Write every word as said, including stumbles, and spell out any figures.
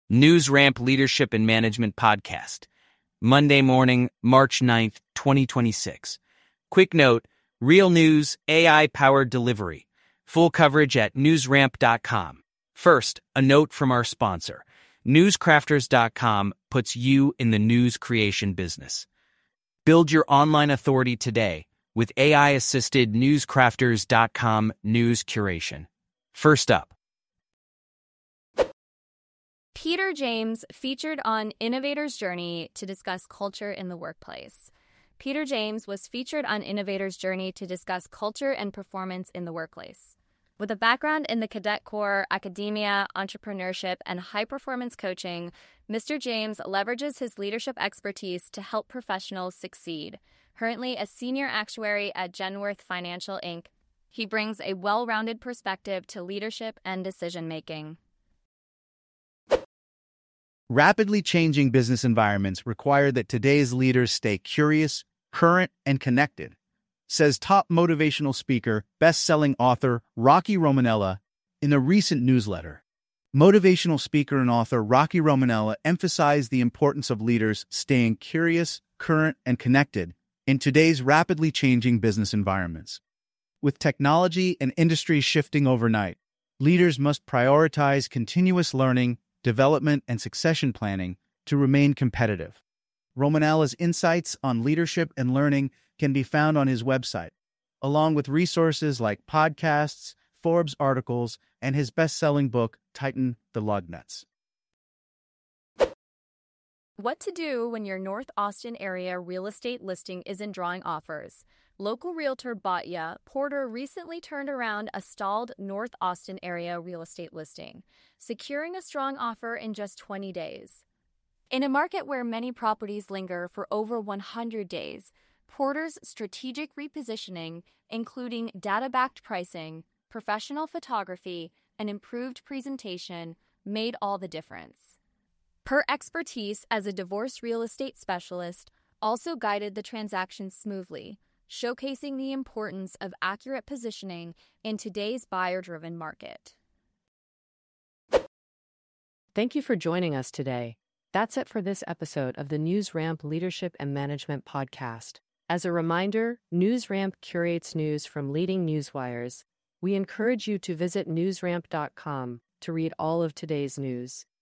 NewsRamp Leadership and Management Podcast, Monday morning, March ninth, twenty twenty-six. Quick note, real news, A I-powered delivery. Full coverage at newsramp dot com. First, a note from our sponsor. newscrafters dot com puts you in the news creation business. Build your online authority today with A I-assisted newscrafters dot com news curation. First up. Peter James featured on Innovator's Journey to discuss culture in the workplace. Peter James was featured on Innovator's Journey to discuss culture and performance in the workplace. With a background in the Cadet Corps, academia, entrepreneurship, and high-performance coaching, Mister James leverages his leadership expertise to help professionals succeed. Currently a senior actuary at Genworth Financial, Incorporated, he brings a well-rounded perspective to leadership and decision-making. Rapidly changing business environments require that today's leaders stay curious, current, and connected, says top motivational speaker, best-selling author Rocky Romanella in a recent newsletter. Motivational speaker and author Rocky Romanella emphasized the importance of leaders staying curious, current, and connected in today's rapidly changing business environments. With technology and industry shifting overnight, leaders must prioritize continuous learning, development, and succession planning to remain competitive. Romanella's insights on leadership and learning can be found on his website, along with resources like podcasts, Forbes articles, and his best-selling book, Tighten the Lug Nuts. What to do when your North Austin area real estate listing isn't drawing offers? Local realtor Batya Porter recently turned around a stalled North Austin area real estate listing, securing a strong offer in just twenty days. In a market where many properties linger for over one hundred days, Porter's strategic repositioning, including data-backed pricing, professional photography, and improved presentation, made all the difference. Her expertise as a divorce real estate specialist also guided the transaction smoothly, showcasing the importance of accurate positioning in today's buyer-driven market. Thank you for joining us today. That's it for this episode of the NewsRamp Leadership and Management Podcast. As a reminder, NewsRamp curates news from leading newswires. We encourage you to visit newsramp dot com to read all of today's news.